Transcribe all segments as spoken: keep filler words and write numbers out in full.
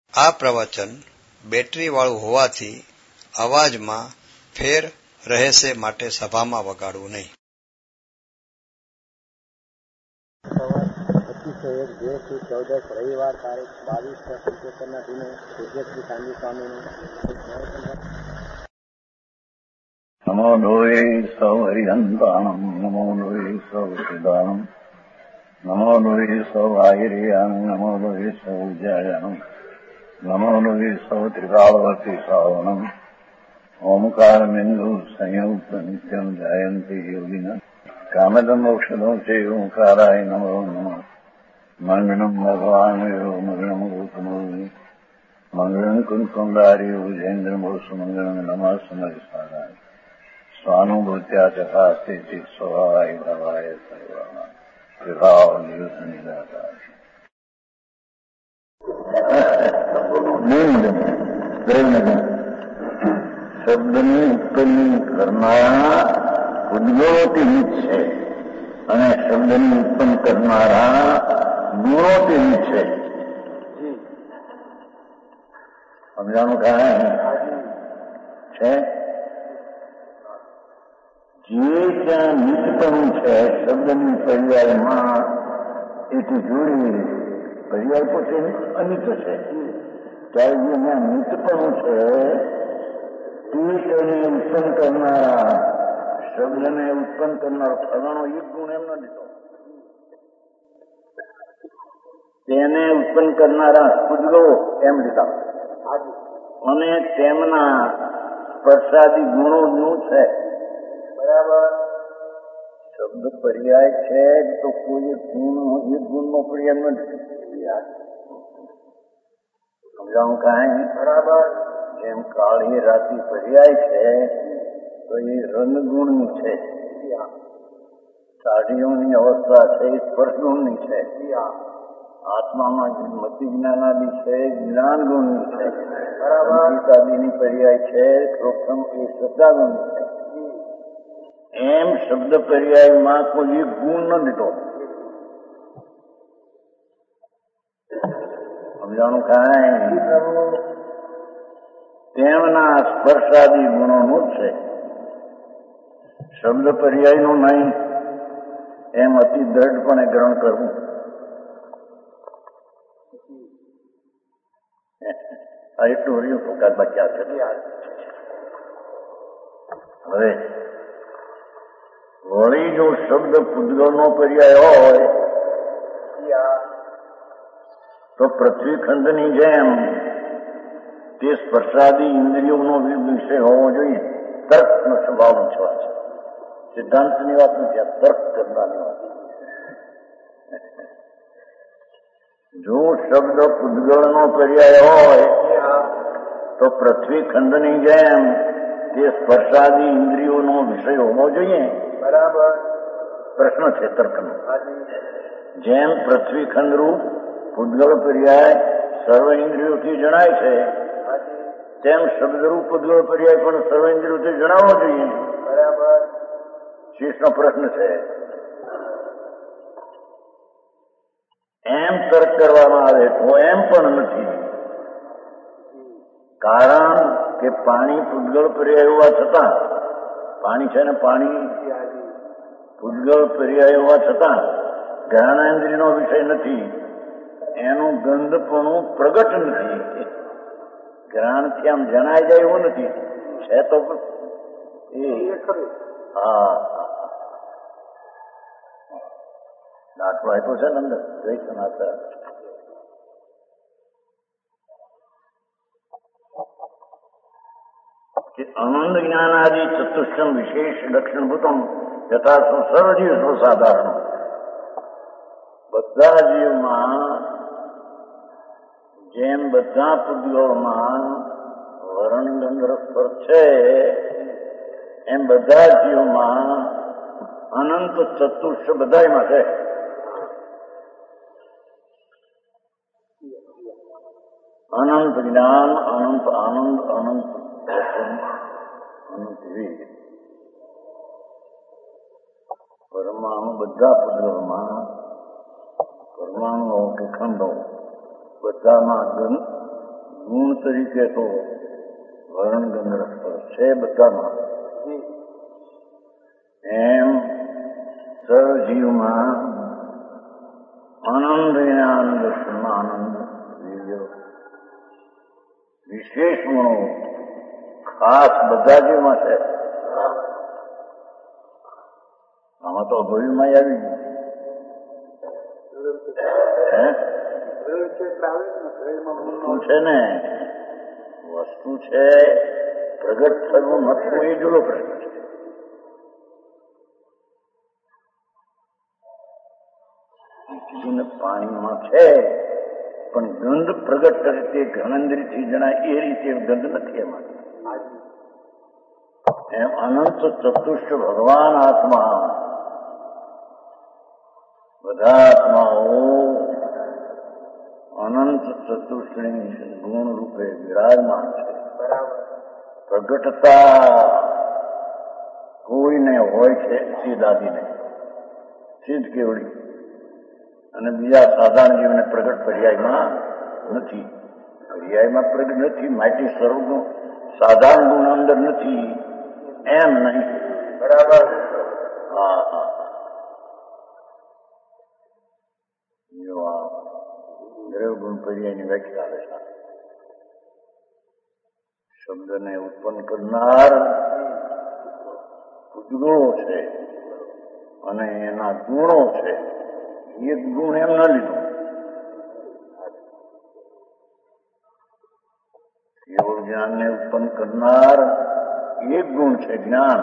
આ પ્રવચન બેટરી વાળું હોવાથી અવાજમાં ફેર રહેશે, માટે સભામાં વગાડવું નહીં. પચીસો એક બે થી ચૌદસ રવિવાર તારીખ બાવીસ સંકેતનના દિને પૂજ્ય શ્રી કાંજી સ્વામીનું નમો લોહે સૌ હરિહંતાણમ નમો લોહે સૌ સિદાનમ નમો લોહે સૌ આયર્યાન નમો લોહે સૌ જયાનમ નમો લોહે સૌ ત્રિકાળવતી સાવનમ ઓમકાર બિંદુ સંયુક્ત નિત્યમ જાયંતી યોગિન કામદમ ઔષધો છે ઓંકારાય નમો નમઃ મંગળમ ભગવાન યો મંગળમ ગૌતમોની મંગળમ કુંકુંડાર્યો જૈન્દ્રમો સુમંગળમ નમઃ સમયસારાય સ્વાનુભૂત્યા ચકાસ્તે ચિત સ્વભાવાય ભવાય સર્વમાં વિભાવ નિયુદ્ધ નિરાકાર શબ્દની ઉત્પન્ન કરનારા ઉદ્ગોથી છે અને શબ્દની ઉત્પન્ન કરનારા ગુણોથી છે. સમજાણું કાંઈ છે? જે ત્યાં નિત્યપણું છે શબ્દની પર્યાયમાં એથી જોડી પર્યાય પોતે અનિત છે ત્યારે જે ત્યાં નિત્યપણું છે તે તેને ઉત્પન્ન કરનારા શબ્દને ઉત્પન્ન કરનારો ફલાણો એક ગુણ એમ ન લીધો, તેને ઉત્પન્ન કરનારા કુદલો એમ લીધા અને તેમના સ્પર્શાદી ગુણો નું છે. બરાબર. શબ્દ પર્યાય છે તો કોઈ ગુણ એક ગુણનો પર્યાય નથી. સમજાવું કાંઈ? બરાબર. જેમ કાળી રાતી પર્યાય છે તો એ રંગગુણની છે, સાડીઓની અવસ્થા છે એ સ્પર્શગુણની છે, આત્મામાં મતિ જ્ઞાનાદિ છે જ્ઞાન ગુણની છે, ગીતાદિની પર્યાય છે પ્રોક્ષમ એ શ્રદ્ધાગુણની છે. એમ શબ્દ પર્યાયમાં કોઈ એક ગુણ ન લીધો. સમજાણું કાંઈ? તેમના સ્પર્શાદી ગુણોનું જ છે, શબ્દ પર્યાયનું નહીં એમ અતિ દ્રઢપણે ગ્રહણ કરવું. આ એટલું રહ્યું પ્રકાર બાકી છે. હવે વળી જો શબ્દ પૂતગલનો પર્યાય હોય તો પૃથ્વી ખંડની જેમ તે સ્પર્શાદી ઇન્દ્રિયોનો વિષય હોવો જોઈએ. તર્કનો સ્વભાવ છે, સિદ્ધાંતની વાત નથી, આ તર્ક કરનારની વાત. જો શબ્દ પૂતગળનો પર્યાય હોય તો પૃથ્વી ખંડની જેમ તે સ્પર્શાદી ઇન્દ્રિયોનો વિષય હોવો જોઈએ. બરાબર. પ્રશ્ન છે તર્કનો. જેમ પૃથ્વી ખંડરૂપ પૂતગળ પર્યાય સર્વ ઇન્દ્રિયોથી જણાય છે તેમ શબ્દરૂપ પૂતગળ પર્યાય પણ સર્વ ઇન્દ્રિયોથી જણાવવો જોઈએ. બરાબર. શીર્ષનો પ્રશ્ન છે. એમ તર્ક કરવામાં આવે તો એમ પણ નથી, કારણ કે પાણી પૂતગળ પર્યાય હોવા છતાં, પાણી છે ને પાણી પૂતગળ પર્યાય હોવા છતાં જ્ઞાનેન્દ્રિયનો વિષય નથી, એનું ગંધપણું પ્રગટ નથી, જ્ઞાનથી આમ જણાઈ જાય એવું નથી છે તો એ હા દાખલો આપ્યો છે ને અંદર દ્વૈતનાથ. અનંત જ્ઞાનાદિ ચતુષ્ટમ વિશેષ લક્ષણભૂતમ યથા સર્વજીવ સર્વસાધારણ. બધા જીવમાં જેમ બધા પૂતગળમાં વર્ણ ગંધ સ્પર્શ છે એમ બધા જીવમાં અનંત ચતુષ્ટ બધામાં છે. અનંત જ્ઞાન, અનંત આનંદ, અનંત અનંત વેગ. પરમાણુ બધા પૂતગળમાં પરમાણુઓ કે ખંડો બધામાં ગંધ ગુણ તરીકે તો વર્ણ ગંધ રસ છે બધામાં. એમ સજીવમાં આનંદ આનંદ આનંદ વિશેષ ગુણો ખાસ બધા જીવમાં છે. આમાં તો અભયમાં આવી વસ્તુ છે ને, વસ્તુ છે પ્રગટ થવું નથી એ જુદો પ્રગટ છે. પાણીમાં છે પણ ગંધ પ્રગટ રીતે ઘણેન્દ્રથી જણાય એ રીતે ગંધ નથી એમાં. એમ અનંત ચતુષ્ટ ભગવાન આત્મા બધા આત્માઓ અનંત ચતુષ્ટની ગુણ રૂપે વિરાજમાન છે. પ્રગટતા કોઈને હોય છે સીધાદીને સિદ્ધ કેવડી, અને બીજા સાધારણ જીવને પ્રગટ પર્યાયમાં નથી. પર્યાયમાં પ્રગટ નથી માટી સર્વનું સાધારણ ગુણ અંદર નથી એમ નહીં. બરાબર. હા હા જો આ દ્રવ ગુણ પર્યાયની વ્યાખ્યા આવે છે. શબ્દને ઉત્પન્ન કરનાર ઉદ્ગુણો છે અને એના ગુણો છે. એક ગુણ એમ ન લીધું. કેવળ જ્ઞાનને ઉત્પન્ન કરનાર એક ગુણ છે જ્ઞાન.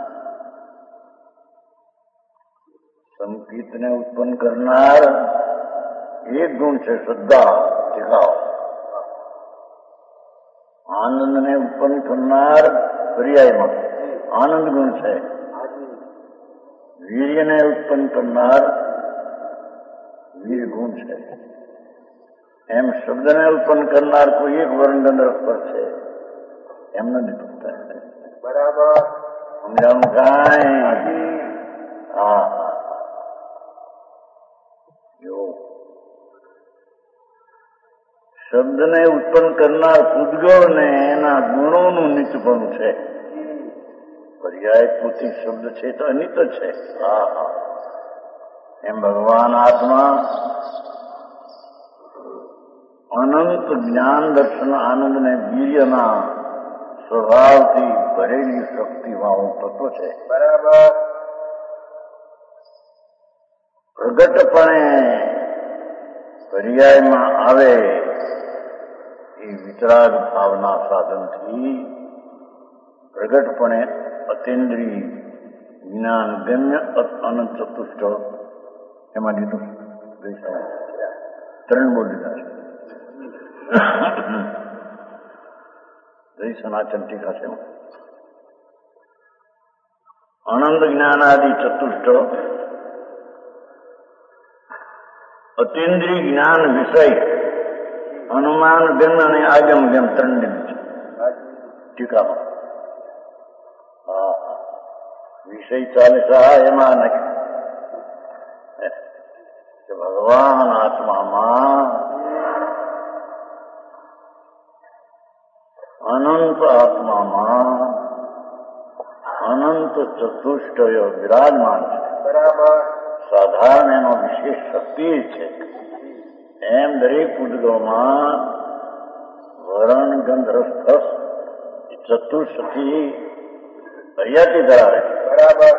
સંકિતને ઉત્પન્ન કરનાર એક ગુણ છે શ્રદ્ધા ટીકાવ. આનંદને ઉત્પન્ન કરનાર પર્યાયમાં આનંદ ગુણ છે. વીર્યને ઉત્પન્ન કરનાર વીર ગુણ છે. એમ શબ્દને ઉત્પન્ન કરનાર કોઈ એક વર્ણગંધ પર છે એમ નથી પૂછતા. બરાબર સમજાવું કાંઈ? હા જો શબ્દને ઉત્પન્ન કરનાર પૂતગળ ને એના ગુણોનું નિત્યપણું છે. પર્યાય પૂતિ શબ્દ છે તો અનિત છે. હા હા એમ ભગવાન આત્મા અનંત જ્ઞાન દર્શન આનંદ ને વીર્યના સ્વભાવથી ભરેલી શક્તિવાળું તત્વ છે. બરાબર. પ્રગટપણે પર્યાયમાં આવે એ વિતરાગ ભાવના સાધનથી પ્રગટપણે અતિન્દ્રિય જ્ઞાન ગમ્ય અનંત ચતુષ્ટ એમાં લીધું ત્રણ બોલ લીધા છે. જય સનાતન ટીકા છે. આનંદ જ્ઞાનાદિ ચતુષ્ટ અતિન્દ્રિય જ્ઞાન વિષય અનુમાન ગમ અને આગમ ગમ ત્રણ લીધું છે ટીકામાં. હા વિષય ચાલીસા એમાં નથી. ભગવાન આત્મામાં અનંત આત્મામાં અનંત ચતુષ્ટય વિરાજમાન છે. બરાબર. સાધારણ એનો વિશેષ શક્તિ છે. એમ દરેક પૂતગળમાં વરણ ગંધ રસ ચતુષ્થી હરિયાતી ધરાવે છે. બરાબર.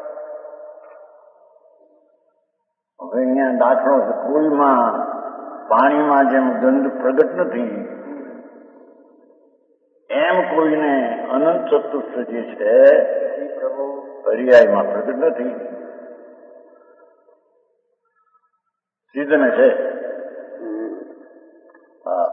હવે અહીંયા દાખલો છે કોઈમાં પાણીમાં જેમ ગંધ પ્રગટ નથી એમ કોઈને અનંત ચતુષ્ટ જે છે પર્યાયમાં પ્રગટ નથી. સિદ્ધને છે. હા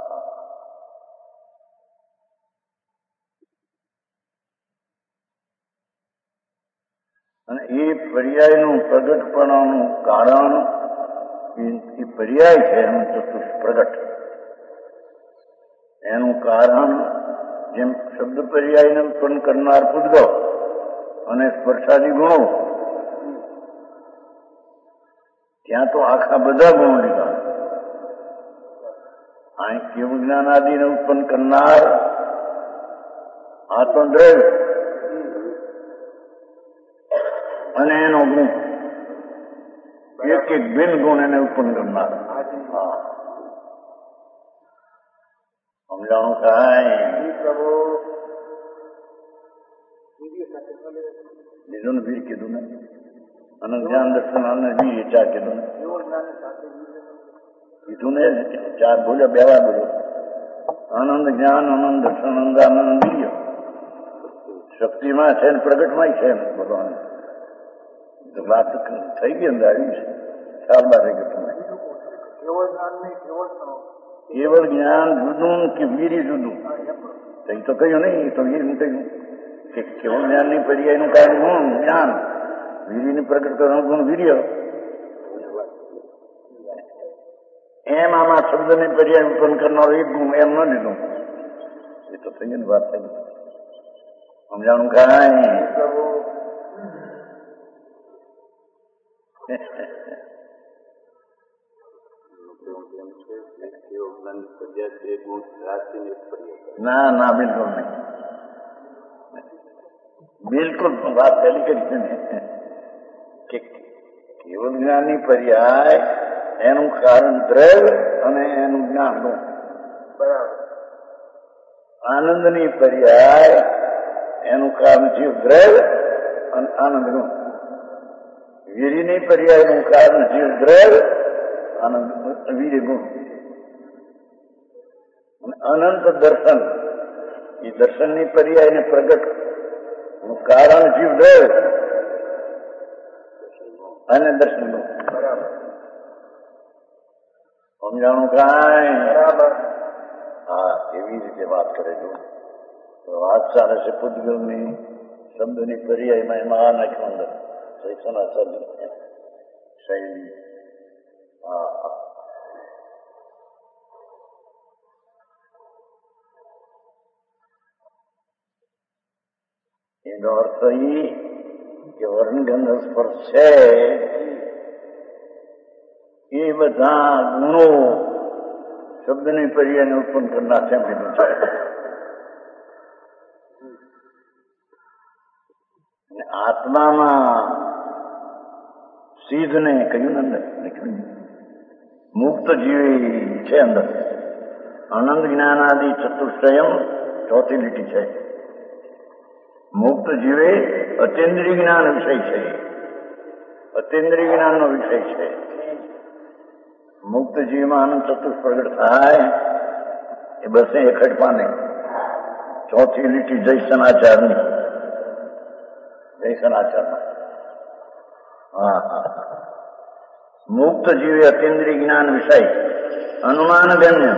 અને એ પર્યાયનું પ્રગટપણાનું કારણ એ પર્યાય છે એનું ચતુષ્ટ પ્રગટ. એનું કારણ જેમ શબ્દ પર્યાયને ઉત્પન્ન કરનાર પૂતગળ અને સ્પર્શાદી ગુણો, ત્યાં તો આખા બધા ગુણો લીધા. અહીં કેવું જ્ઞાન આદિને ઉત્પન્ન કરનાર આ તો દ્રવ્ય અને એનો ગુણ, એક એક ભિન્ન ગુણ એને ઉત્પન્ન કરનાર. હા, સમજાણું કાંઈ? બીજું ને વીર કીધું ને, અને જ્ઞાન દર્શન અને વીર ચાર કીધું ને, કીધું ને ચાર બોલ્યો, બે વાર બોલ્યો. આનંદ જ્ઞાન આનંદ દર્શન આનંદ આનંદ વીર. શક્તિમાં છે ને પ્રગટમાં છે ભગવાન. વાત થઈ ગઈ અંદર આવી છે, ખ્યાલ બાર રહી ગયો તમને. કેવળ જ્ઞાન જુદું કે વીરી જુદું એ તો કહ્યું નહીં, એ તો વીર કહ્યું કે કેવળ જ્ઞાનની પર્યાયનું કારણ ગુણ જ્ઞાન, વીરીને પ્રગટ કરવાનું ગુણ વીર્ય. એમ આમાં શબ્દની પર્યાય ઉત્પન્ન કરનારો એક ગુણ એમ ન લીધું. એ તો થઈ ગઈ વાત થઈ ગઈ. સમજાણું કાંઈ? ના ના, બિલકુલ નહીં, બિલકુલ વાત પહેલી કરી છે ને કે કેવળ જ્ઞાનની પર્યાય એનું કારણ દ્રવ્ય અને એનું જ્ઞાન ગુણ. બરાબર. આનંદની પર્યાય એનું કારણ જીવ દ્રવ્ય અને આનંદ ગુણ. વીરીની પર્યાયનું કારણ જીવ દ્રવ્ય આનંદ વીર ગુણ. અનંત દર્શન, એ દર્શનની પર્યાયને પ્રગટ કારણ જીવ દ્રવ્ય અને દર્શન ગુણ. બરાબર. સમજાણું કાંઈ? હા, એવી રીતે વાત કરેલું વાત ચાલે છે. પૂતગલની શબ્દની પર્યાયમાં એમાં આ નાખ્યું અંદર શૈક્ષણાચાર્ય શૈલી. હા હા, એનો અર્થ એ કે વર્ણગંધ સ્પર્શ છે એ બધા ગુણો શબ્દની પર્યાયને ઉત્પન્ન કરનાર છે એમ કીધું છે. આત્મામાં સિદ્ધને કહ્યું ને અંદર લખ્યું, મુક્ત જીવી છે અંદર. આનંદ જ્ઞાન આદિ ચતુષ્ટયમ ચોથી લીટી છે. મુક્ત જીવે અતિન્દ્રિય જ્ઞાન વિષય છે, અતિન્દ્રિય જ્ઞાનનો વિષય છે. મુક્ત જીવમાં આનંદ ચતુષ્ટ પ્રગટ થાય એ બસ એકડ પાને. ચોથી લીટી જયસનાચારની, જયસનાચારના. હા હા, મુક્ત જીવે અતિન્દ્રિય જ્ઞાન વિષય અનુમાન ગમ્ય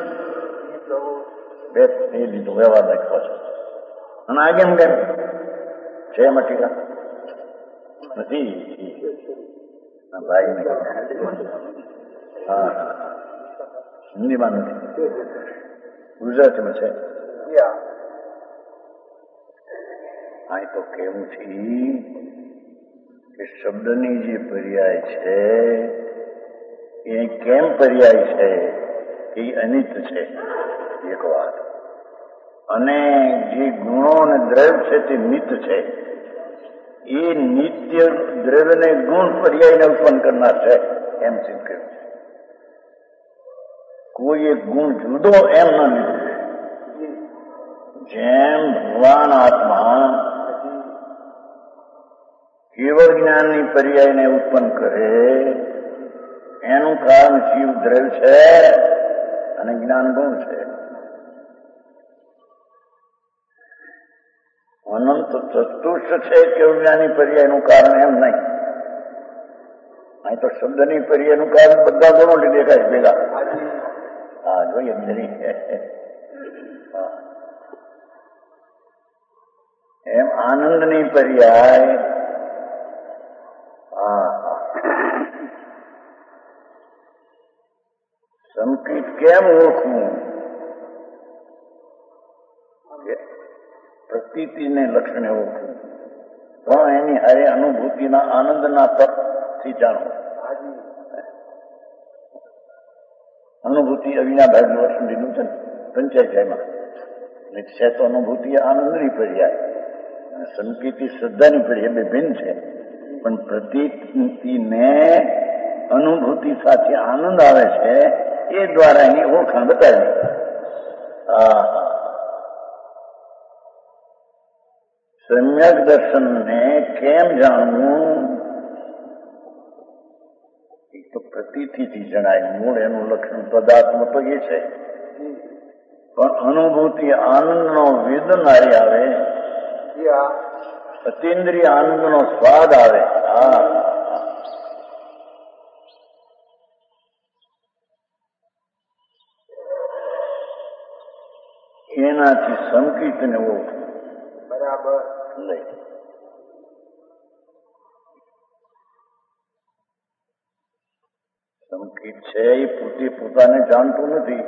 બે એ લીધું વ્યવહાર લખ્યો છે. અને આ કેમ કેમ છે એમાં ટીકા નથી ભાઈ. હા હા, હિન્દીમાં નથી, ગુજરાતીમાં છે. અહીં તો કેવું છે કે શબ્દની જે પર્યાય છે એ કેમ પર્યાય છે એ અનિત છે એક વાત, અને જે ગુણો અને દ્રવ્ય છે તે નિત્ય છે. એ નિત્ય દ્રવ્યને ગુણ પર્યાયને ઉત્પન્ન કરનાર છે એમ સિદ્ધ કર્યું છે. કોઈ એક ગુણ જુદો એમ ન લીધું. જેમ ભગવાન આત્મા કેવળ જ્ઞાનની પર્યાયને ઉત્પન્ન કરે એનું કારણ જીવ દ્રવ્ય છે અને જ્ઞાન ગુણ છે. અનંત ચતુષ્ટ છે કેવળ જ્ઞાનની પર્યાયનું કારણ એમ નહીં. અહીં તો શબ્દની પર્યાયનું કારણ બધા ગુણો દેખાય ભેગા. હા, જોઈએ જરી એમ આનંદની પર્યાય. હા હા, સંકિત કેમ ઓળખવું? પ્રતીતિને લક્ષણે ઓળખવું પણ એની હારે અનુભૂતિના આનંદના તત્વથી જાણવું. અનુભૂતિ અનુભૂતિ અવિનાભાઈ વર્ષ લીધું છે ને પંચાયતમાં. છે તો અનુભૂતિ આનંદની પર્યાય, સંકેતી શ્રદ્ધાની પર્યાય, બે ભિન્ન છે. પણ પ્રતીતિને અનુભૂતિ સાથે આનંદ આવે છે એ દ્વારા એની ઓળખાણ બતાવી. સમ્યક દર્શનને કેમ જાણવું? એક તો પ્રતીતિથી જણાય, મૂળ એનું લક્ષણ પદાર્થમ તો એ છે. પણ અનુભૂતિ આનંદનો વેદનારી આવે, અતિન્દ્રિય આનંદનો સ્વાદ આવે. હા, એનાથી સંકિતને ઓળખવું. બરાબર. લઈ સંકિત છે એ પોતે પોતાને જાણતું નથી.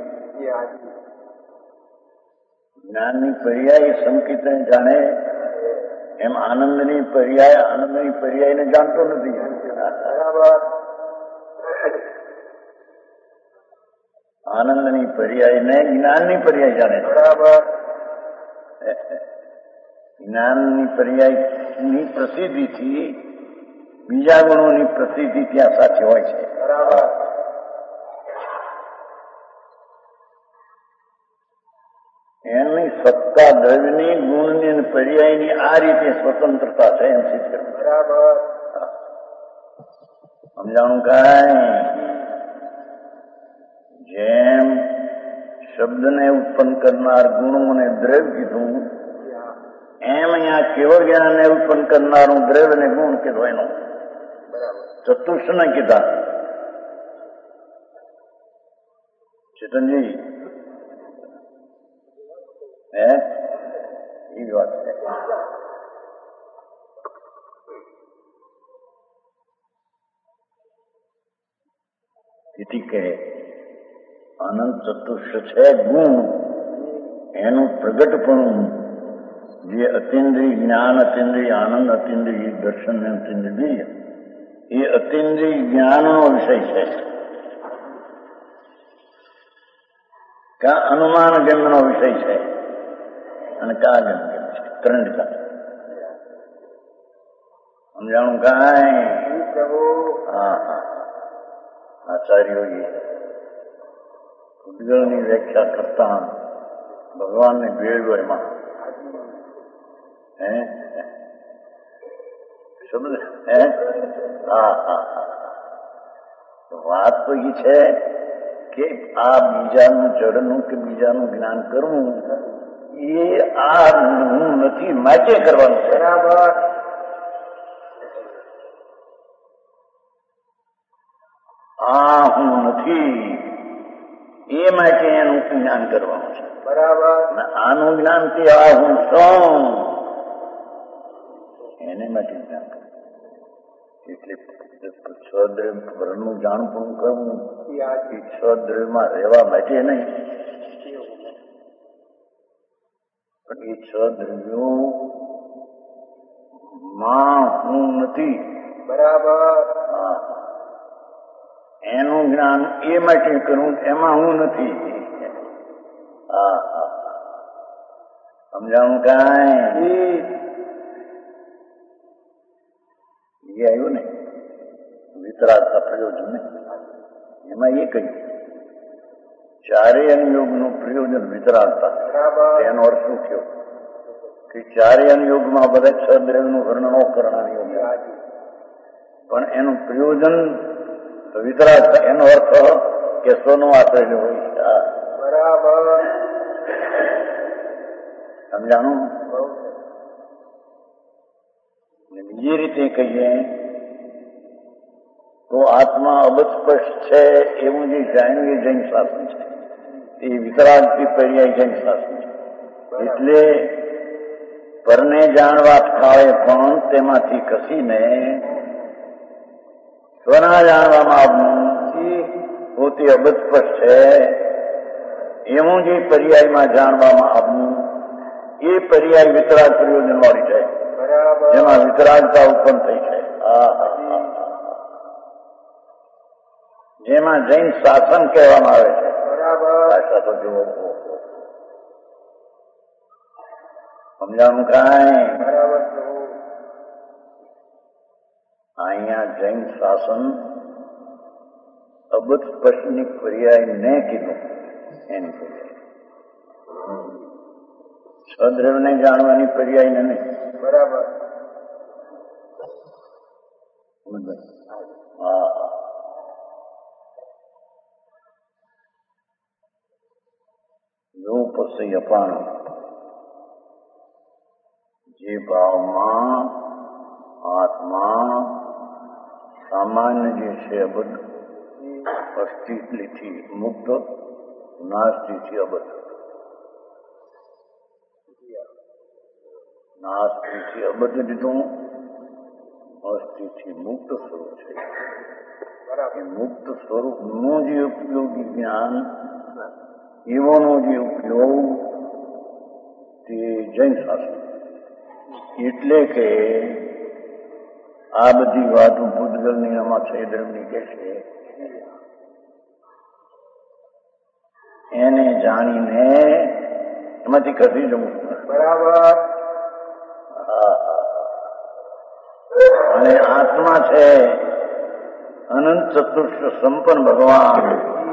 જ્ઞાનની પર્યાય સંકિતને જાણે એમ આનંદની પર્યાય આનંદની પર્યાયને જાણતો નથી. બરાબર. આનંદની પર્યાયને જ્ઞાનની પર્યાય જાણે. બરાબર. જ્ઞાનની પર્યાયની પ્રસિદ્ધિથી બીજા ગુણોની પ્રસિદ્ધિ ત્યાં સાથે હોય છે. બરાબર. એની સત્તા દ્રવ્યની ગુણની અને પર્યાયની આ રીતે સ્વતંત્રતા છે એમ સિદ્ધ કરવું. બરાબર. સમજાણું કાંઈ? જેમ શબ્દને ઉત્પન્ન કરનાર ગુણોને દ્રવ્ય કીધું, એમ અહીંયા કેવળ જ્ઞાનને ઉત્પન્ન કરનારું દ્રવ્ય ને ગુણ કીધું. એનો ચતુષ્ટ ને કીધા. ચેતનજી હે એ વાત છે. તેથી કહે અનંત ચતુષ્ટ છે ગુણ, એનું પ્રગટપણું જે અતિન્દ્રિય જ્ઞાન, અતિન્દ્રિય આનંદ, અતિન્દ્રિય દર્શન ને અતિન્દ્રિય વીર્ય, એ અતિન્દ્રિય જ્ઞાનનો વિષય છે. કા અનુમાન ગમ્યનો વિષય છે અને કા ગમ્ય છે. ત્રણ સાથે સમજાણું કાંઈ? હા હા. આચાર્યોએ ઉદ્ગલની વ્યાખ્યા કરતા ભગવાનને ભેળવ્યો એમાં. હે શબ્દ હે હા હા હા. વાત તો એ છે કે આ બીજાનું જડનું કે બીજાનું જ્ઞાન કરવું એ આ હું નથી માટે કરવાનું. બરાબર. આ હું નથી એ માટે એનું જ્ઞાન કરવાનું છે. બરાબર. આનું જ્ઞાન કે આ હું છું એને માટે જ્ઞાન કરવું. એટલે છ દ્રવ્ય ઘરનું જાણપણું કરવું એ છ દ્રવ્યમાં રહેવા માટે નહીં, પણ એ છ દ્રવ્યો માં હું નથી. બરાબર. એનું જ્ઞાન એ માટે કરવું એમાં હું નથી. હા હા સમજાણું કાંઈ? એ આવ્યું ને વિતરાગતા પ્રયોજન ને એમાં એ કહ્યું ચારેય અનુયોગનું પ્રયોજન વિતરાગતા. એનો અર્થ શું થયો કે ચારેય અનુયોગમાં બધા છ દ્રવ્યનું વર્ણનો કરણાની યોગ, પણ એનું પ્રયોજન વિતરાગતા. એનો અર્થ કે સોનો આશ્રય હોય. બરાબર. સમજાણું? બીજી રીતે કહીએ તો આત્મા અબસ્પષ્ટ છે એવું જે જાણ્યું એ જૈન શાસન છે. એ વિતરાગથી પર્યાય જૈન શાસન છે. એટલે પરને જાણવા કાળે પણ તેમાંથી કસીને સ્વના જાણવામાં આવવું પોતે અબસ્પષ્ટ છે એવું જે પર્યાયમાં જાણવામાં આવવું એ પર્યાય વિતરાગ પ્રયોજન વાળી છે. જેમાં વિતરાગતા ઉત્પન્ન થઈ છે. જેમાં જૈન શાસન કહેવામાં આવે છે. તો જુઓ સમજાણું કાંઈ બરાબર. અહીંયા જૈન શાસન અબધ સ્પર્શની પર્યાય ને કીધું એની પર્યાય સદ્રવને જાણવાની પર્યાય ને નહીં. બરાબર. હા જો પછી અપાણ જે ભાવમાં આત્મા સામાન્ય જે છે અબધ અસ્થિથી મુક્ત નાસ્તિથી અબધ નાસ્તિથી અબધ લીધું અસ્થિથી મુક્ત સ્વરૂપ છે. એ મુક્ત સ્વરૂપનું જે ઉપયોગી જ્ઞાન એવોનો જે ઉપયોગ તે જૈન શાસ્ત્ર એટલે કે આ બધી વાતો ભૂતગલની આમાં છે ધર્મની કે છે એને જાણીને એમાંથી ખસી જવું. બરાબર. અને આત્મા છે અનંત ચતુર્થ સંપન્ન ભગવાન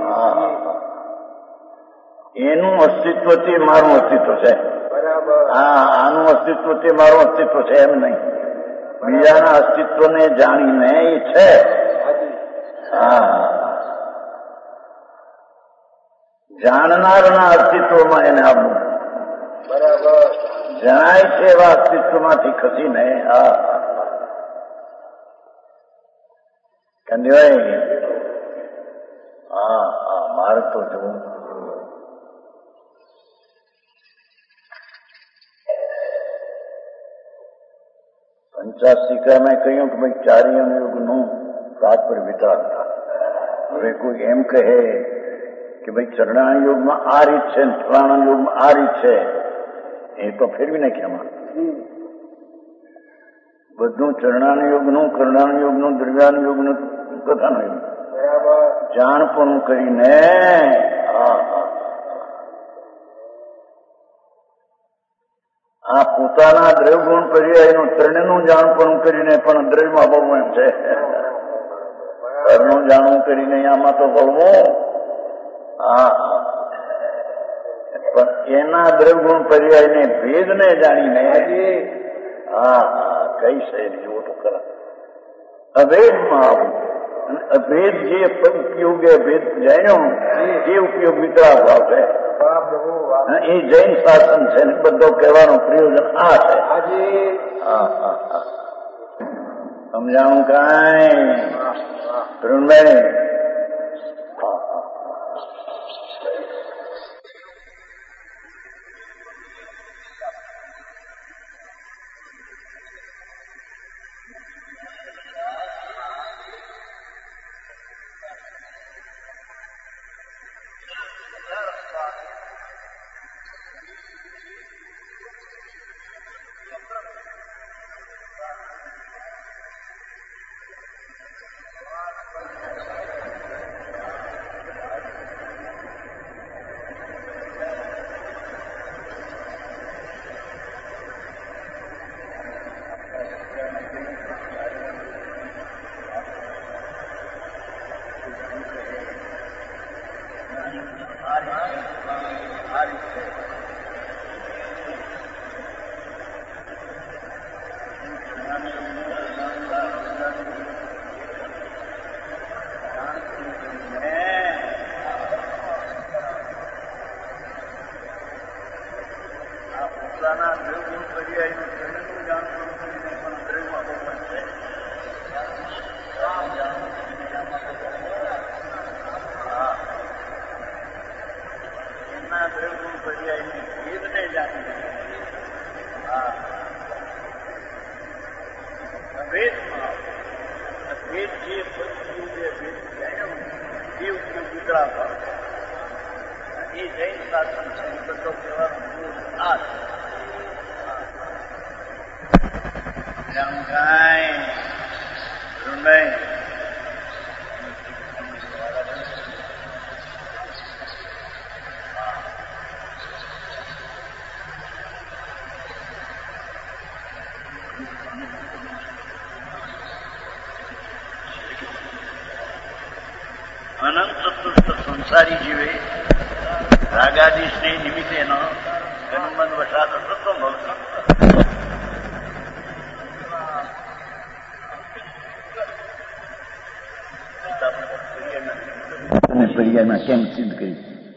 એનું અસ્તિત્વ તે મારું અસ્તિત્વ છે. બરાબર. હા આનું અસ્તિત્વ તે મારું અસ્તિત્વ છે એમ નહીં. બીજાના અસ્તિત્વને જાણીને એ છે. હા જાણનારના અસ્તિત્વમાં એને આપવું. બરાબર. જણાય છે એવા અસ્તિત્વમાંથી ખસીને હા કંદભાઈ હા હા મારે તો જોવું પંચાશી મેં કહ્યું કે ભાઈ ચારિયમ યુગનું તાત્પર્ય વિતરાગ થાય. હવે કોઈ એમ કહે કે ભાઈ ચરણાણ યુગમાં આ રીત છે ને ફલાણા યુગમાં આ રીત છે એ તો ફેરવી નાખ્યા મારે. બધું ચરણાણ યુગનું કરણાણ યુગનું દ્રવ્યાન યુગનું કથાનું યુગ જાણપણું કરીને આ પોતાના દ્રવ્યગુણ પર્યાયનું ત્રણેયનું જાણપણું કરીને પણ દ્રવ્યમાં બળવું એમ છે. ત્રણનું જાણવું કરીને આમાં તો બળવું હા પણ એના દ્રવ્યગુણ પર્યાયને ભેદને જાણીને હા કઈ છે એવો તો ખરા અભેદમાં આવું અને અભેદ જે ઉપયોગ અભેદ જાણ્યો એ ઉપયોગ વિતરાગ ભાવ છે. એ જૈન શાસન છે ને બધો કહેવાનો પ્રયોજન આ છે. હા હા હા સમજાણું કાંઈ તરુણભાઈ? સંસારી જીવે રાગાદી સ્નેહ નિમિત્તેનો ગનુમન વસાદ સત્વ ભવતી. અને પર્યાયમાં કેમ સિદ્ધ કરી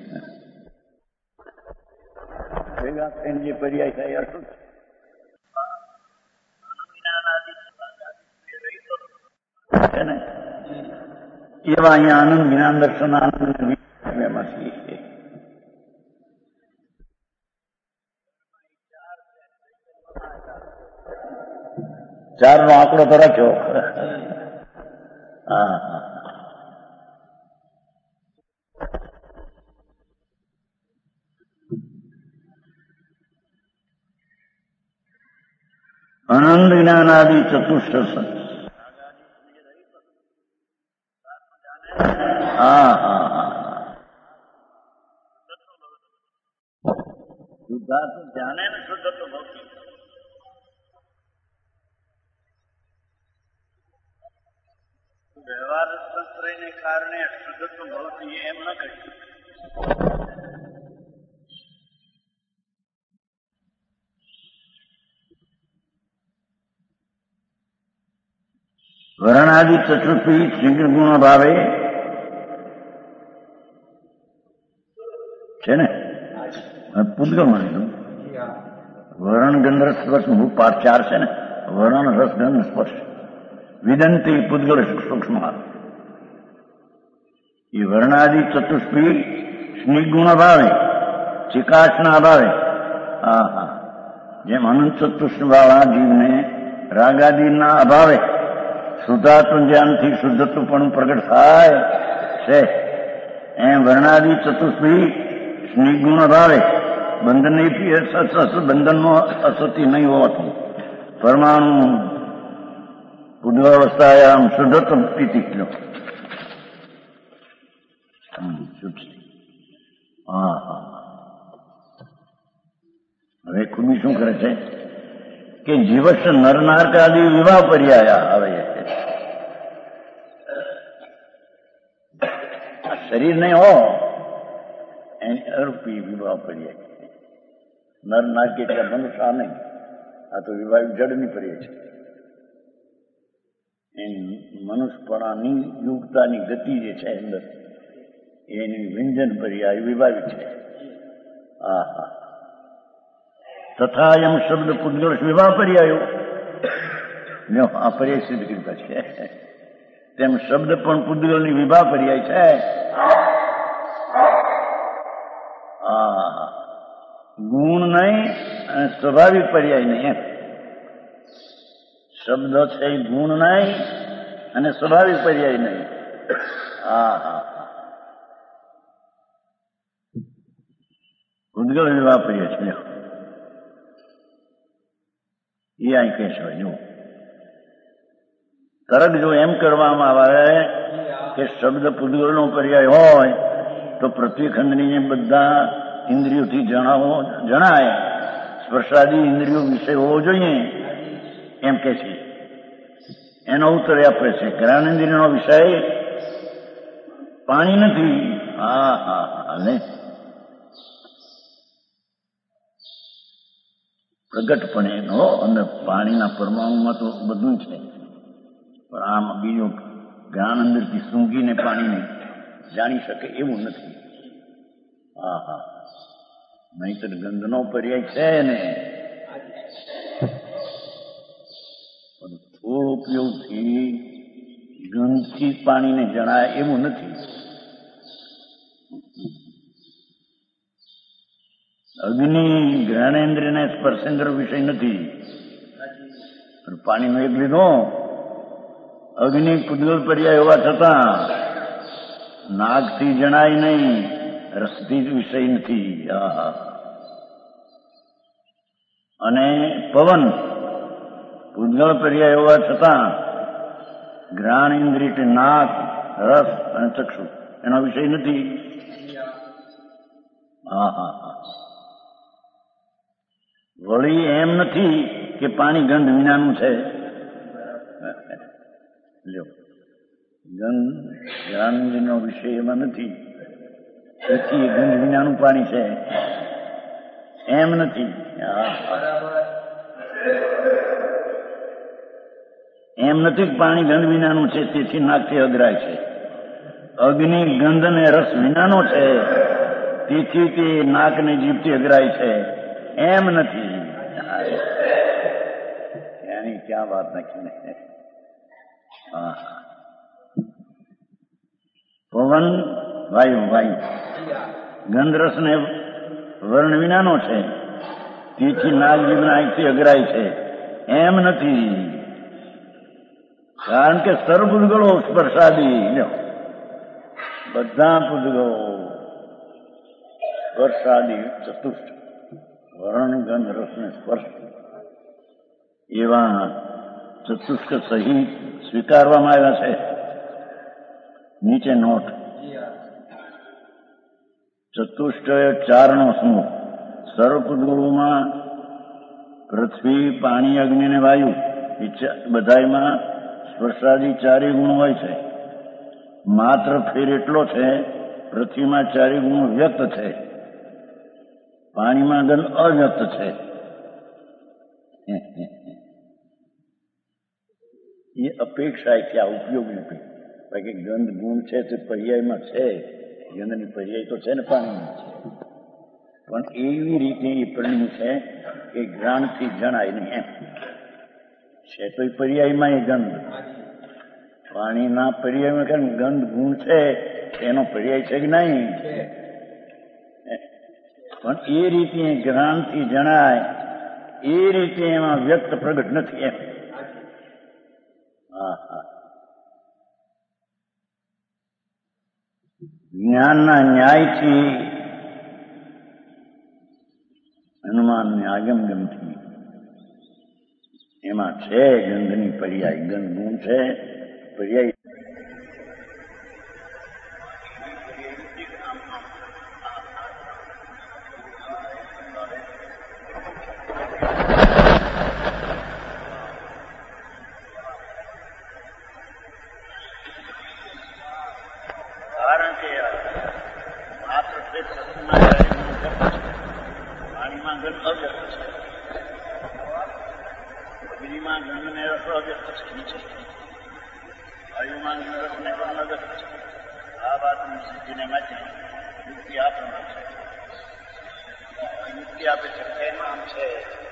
ભેગા થઈને જે પર્યાય થાય અર્થ છે ને એવા અહીંયા આનંદ જ્ઞાન દર્શન આનંદ એમાં છીએ. ચાર નો આંકડો તો રાખ્યો. હા હા આનંદ જ્ઞાનાદિ ચતુષ્ટ. હા હા હા શુદ્ધાર્થ જાણે ને શુદ્ધત્વ ભક્તિ. વ્યવહાર તંત્રને કારણે શુદ્ધત્વ ભક્તિ એમ ન કહી. વર્ણાદિ ચતુર્થી શીઘ્ર ગુણ ભાવે છે ને પૂતગલ માની વર્ણ ગંધ રસ સ્પર્શ ભૂ પાઠ ચાર છે ને વર્ણ રસ ગંધ સ્પર્શ વિદંતી પૂતગલ સૂક્ષ્મ. એ વર્ણાદિ ચતુષ્પી સ્નિગુણ ભાવે ચિકાસના ભાવે. હા હા જેમ અનંત ચતુષ્ણ વાળા જીવને રાગાદિના અભાવે શુદ્ધાત્મ જ્ઞાનથી શુદ્ધત્વ પણ પ્રગટ થાય છે એમ વર્ણાદિ ચતુષ્પી સ્નિગુણ ભાવે બંધનની બંધનનો અસતિ નહીં હોવાથી પરમાણુ ઉદ્વાવસ્થાયામ શુદ્ધત્વ પીતિક્યો. હા હા હવે ખુબી શું કરે છે કે જીવસ નરનારકાદી વિવાહ પર્યાયા આવે છે. આ શરીર નહીં હો એની અરૂપી વિવાહ પર્યાય. નર નારકી એટલે મનુષ્ય નહીં, આ તો વિવાહ જડની પર્યાય છે. એની મનુષ્યપણાની યુગતાની ગતિ જે છે અંદર એની વ્યંજન પર્યાય વિભાવિક છે. હા હા તથા એમ શબ્દ પૂતગલ વિવાહ પર્યાયો આ પર્યાય સિદ્ધ કરતા છે. તેમ શબ્દ પણ પૂતગલની વિવાહ પર્યાય છે. ગુણ નહીં અને સ્વાભાવિક પર્યાય નહીં. એમ શબ્દ છે ગુણ નહીં અને સ્વાભાવિક પર્યાય નહીં. હા હા પૂતગલ વિવાહ પર્યાય છે. એ અહીં કહેશો જો તરત જો એમ કરવામાં આવે કે શબ્દ પૂતગલનો પર્યાય હોય તો પૃથ્વીખંડની જે બધા ઇન્દ્રિયોથી જણાવો જણાય સ્પર્શાદી ઇન્દ્રિયો વિષય હોવો જોઈએ એમ કે છે. એનો ઉત્તર આપે છે જ્ઞાનેન્દ્રિયનો વિષય પાણી નથી. હા હા હા ને પ્રગટપણે એનો અને પાણીના પરમાણુમાં તો બધું છે પણ આમાં બીજો જ્ઞાન અંદરથી સૂંઘીને પાણીને જાણી શકે એવું નથી. હા હા નહીતર ગંધનો પર્યાય છે ને થોડો ઉપયોગથી ગંધથી પાણીને જણાય એવું નથી. અગ્નિ જ્ઞાનેન્દ્રિયને સ્પર્શેન્દ્ર વિષય નથી. પાણીનો એક લીધો અગ્નિ પૂતગલ પર્યાય હોવા છતાં નાગથી જણાય નહીં, રસથી જ વિષય નથી. અને પવન પૂતગલ પર્યાય હોવા છતાં ઘ્રાણ ઇન્દ્રિય નાક રસ અને ચક્ષુ એનો વિષય નથી. હા હા હા વળી એમ નથી કે પાણી ગંધ વિનાનું છે. લ્યો ગંધ જ્ઞાનનો વિષય એમાં નથી. તેથી ગંધ વિનાનું પાણી છે એમ નથી. એમ નથી કે પાણી ગંધ વિનાનું છે તેથી નાકથી અગરાય છે. અગ્નિ ગંધ અને રસ વિનાનો છે તેથી તે નાકને જીભથી અગરાય છે એમ નથી. એની ક્યાં વાત નથી. હા, પવન વાયુ વાયુ ગંધ રસ ને વર્ણ વિનાનો છે તેથી નાક જીભના આંખથી અગરાય છે એમ નથી. કારણ કે સર્વપુદ્ગળો સ્પર્શાદી, બધા પુદ્ગળો સ્પર્શાદી ચતુષ્ટ વર્ણ ગંધ રસ ને સ્પર્શ એવા ચતુષ્ક સહિત સ્વીકારવામાં આવ્યા છે. નીચે નોટ, ચતુષ્ટ ચારનો સમૂહ સર્વપુદ્ગળોમાં પૃથ્વી પાણી અગ્નિ અને વાયુ બધામાં સ્પર્શાદી ચારે ગુણ હોય છે. માત્ર ફેર એટલો છે પૃથ્વીમાં ચારે ગુણ વ્યક્ત છે, પાણીમાં ગંધ અવ્યક્ત છે. એ અપેક્ષા છે, આ ઉપયોગ નથી. બાકી ગંધ ગુણ છે તે પર્યાયમાં છે, ગંધની પર્યાય તો છે ને પાણીમાં છે, પણ એવી રીતે એ પરિણ્યું છે કે જ્ઞાનથી જણાય નહીં એમ છે. તો એ પર્યાયમાં એ ગંધ પાણીના પર્યાયમાં કે ગંધ ગુણ છે એનો પર્યાય છે કે નહીં, પણ એ રીતે જ્ઞાનથી જણાય એ રીતે એમાં વ્યક્ત પ્રગટ નથી એમ. હા હા, જ્ઞાનના ન્યાયથી હનુમાનને આગમગમથી એમાં છે ગંધની પર્યાય, ગંધ ગુણ છે પર્યાય. કારણ કે માત્ર પાણીમાં ગંધ અવ્યક્ત છે, અગ્નિમાં ગંધ ને રસ અવ્યક્ત છે, નીચે વાયુમાં ગંધ રસ ને ગંધ અવ્યક્ત છે. આ વાતની સિદ્ધિને માટે યુક્તિ આ પ્રમાણે છે. યુક્તિ આપે છે એમાં આમ છે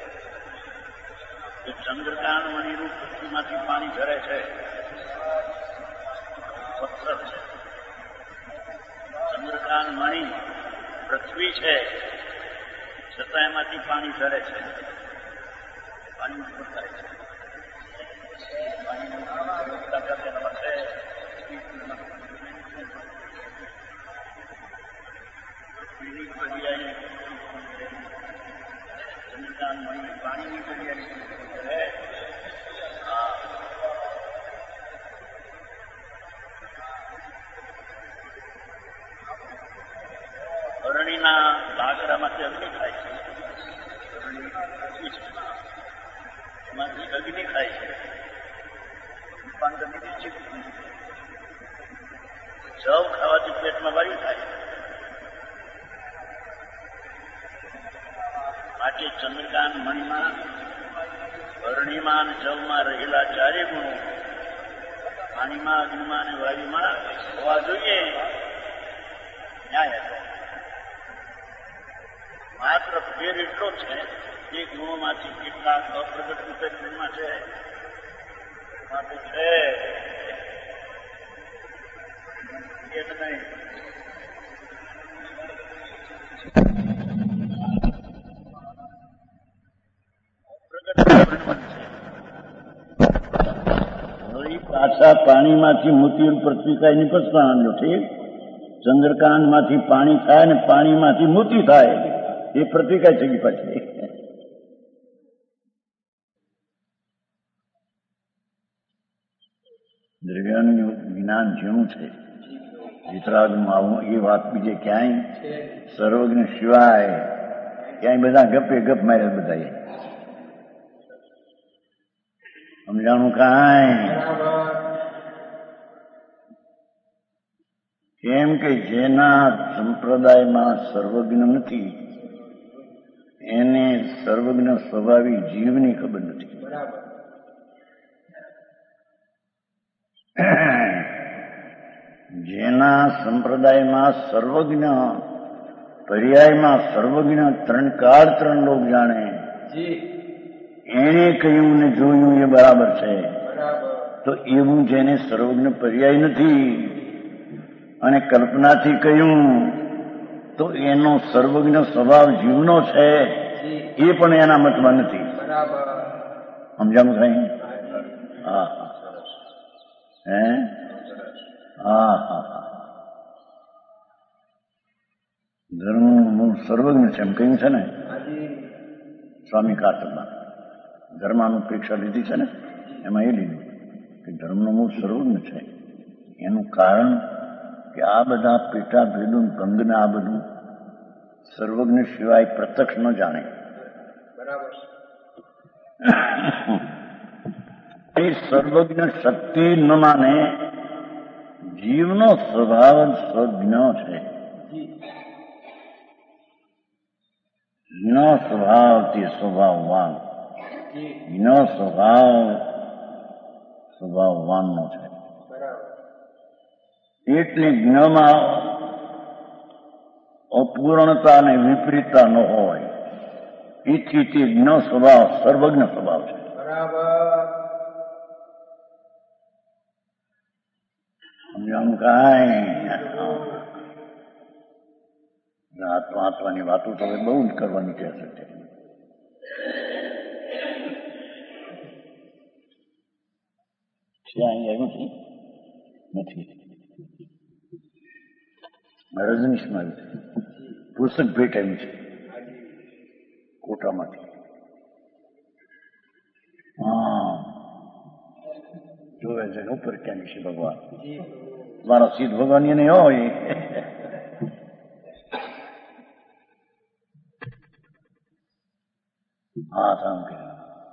કે ચંદ્રકાંડ મણિરૂપ પૃથ્વીમાંથી પાણી ઝરે છે, પથ્થર છે. ચંદ્રકાંડ મણિ પૃથ્વી છે છતાં એમાંથી પાણી ઝરે છે, પાણી ઉત્પન્ન થાય છે. ચંદ્રકાંડ મણિ પાણીની જગ્યાએ અરણીના લાકડામાંથી અગ્નિ થાય છે, એમાંથી અગ્નિ થાય છે, જવ ખાવાથી પેટમાં વાયુ થાય. માટે ચંદ્રકાંડ મણિમાં અરણીમાં અને જવમાં રહેલા ચારે ગુણો પાણીમાં અગ્નિમાં અને વાયુમાં હોવા જોઈએ. ન્યાય માત્ર ફેર એટલો છે એ ગુણોમાંથી કેટલાક અપ્રગટ રૂપે ગુણમાં છે માટે છે એક નહીં. પાછા પાણીમાંથી મોતી પૃથ્વી કઈ નીકળતા માંડ્યો. ઠીક, ચંદ્રકાંડ માંથી પાણી થાય ને પાણીમાંથી મોતી થાય એ પ્રતિકા છે પાછી. દ્રવ્યનું જ્ઞાન જેવું છે વિતરાગમાં આવું એ વાત બીજે ક્યાંય સર્વજ્ઞ સિવાય ક્યાંય બધા ગપે ગપ માર્યા બધા સમજાણું કાંઈ. એમ કે જેના સંપ્રદાયમાં સર્વજ્ઞ નથી એને સર્વજ્ઞ સ્વભાવી જીવની ખબર નથી. જેના સંપ્રદાયમાં સર્વજ્ઞ પર્યાયમાં સર્વજ્ઞ ત્રણ કાળ ત્રણ લોક જાણે એને કહ્યું ને જોયું એ બરાબર છે. તો એવું જેને સર્વજ્ઞ પર્યાય નથી અને કલ્પનાથી કહ્યું તો એનો સર્વજ્ઞ સ્વભાવ જીવનો છે એ પણ એના મતમાં નથી. સમજાવું સાહેબ? હા હે હા હા હા ધર્મનું મૂળ સર્વજ્ઞ છે એમ કહ્યું છે ને સ્વામી કાતરમાં. ધર્માનું પરીક્ષા લીધી છે ને એમાં એ લીધું કે ધર્મનું મૂળ સર્વજ્ઞ છે. એનું કારણ કે આ બધા પેટા ભેદું કંગને આ બધું સર્વજ્ઞ સિવાય પ્રત્યક્ષ ન જાણે. એ સર્વજ્ઞ શક્તિ ન માને. જીવનો સ્વભાવ જ સ્વજ્ઞ છે. જ્ઞ સ્વભાવ તે સ્વભાવવાન. જ્ઞ સ્વભાવ સ્વભાવવાનનો છે. એટલે જ્ઞમાં અપૂર્ણતા અને વિપરીતતા ન હોય. એથી તે જ્ઞ સ્વભાવ સર્વજ્ઞ સ્વભાવ છે. સમજાણું કાંઈ આત્મા આત્માની વાતો તો હવે બહુ જ કરવાની છે. અહીં આવ્યું નથી. રજનીશમાં પુસ્તક ભેટ આવ્યું છે કોટામાંથી. હા જોવે છે ઉપર ક્યાં છે ભગવાન. મારા સિદ્ધ ભગવાન એને હોય હા કામ કર્યું.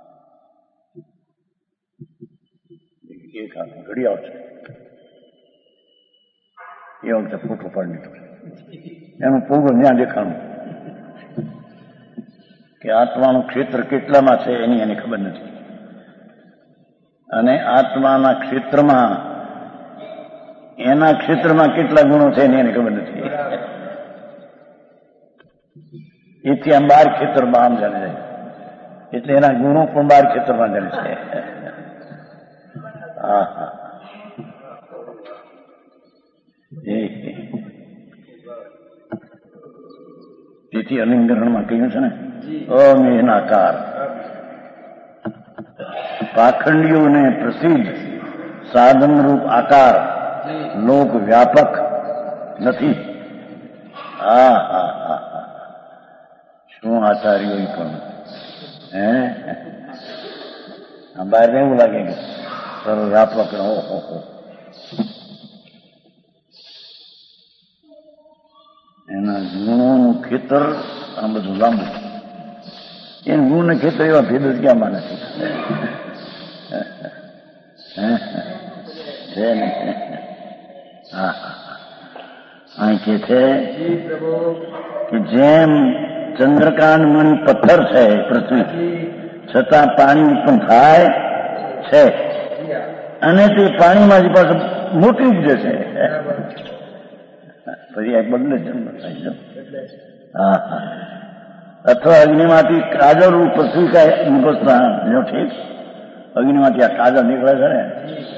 એક હાથ ઘડિયાળ છે એ વખતે ફોટો પાડી દીધો. એનું પૂરું ત્યાં દેખાણું કે આત્માનું ક્ષેત્ર કેટલામાં છે એની એની ખબર નથી. અને આત્માના ક્ષેત્રમાં એના ક્ષેત્રમાં કેટલા ગુણો છે એની એને ખબર નથી. એથી આમ બાર ક્ષેત્રમાં આમ જાણે જાય એટલે એના ગુણો પણ બાર ક્ષેત્રમાં જાણે છે. હા હા તેથી અલિંગરણમાં કહ્યું છે ને અમેહનાકાર પાખંડીઓને પ્રસિદ્ધ સાધનરૂપ આકાર લોક વ્યાપક નથી. હા હા હા હા શું આચાર્યો પણ હે બહાર એવું લાગે કે સર્વ વ્યાપક ઓહો એના ગુણોનું ખેતર આ બધું લાંબુ. એનું ગુણ ખેતર એવા ભેદ જ ક્યાંમાં નથી છે ને. હા અહીં કે છે કે જેમ ચંદ્રકાંત મણી પથ્થર છે પૃથ્વી છતાં પાણી ઉત્પન્ન થાય છે અને તે પાણીમાં જ પાછું મોટી ઉપજે છે. પછી આ બદલે જન્મ થાય છે. હા હા અથવા અગ્નિમાંથી કાજળ પૃથ્વી કાય નિપજતા જો ઠીક અગ્નિમાંથી આ કાજળ નીકળે છે ને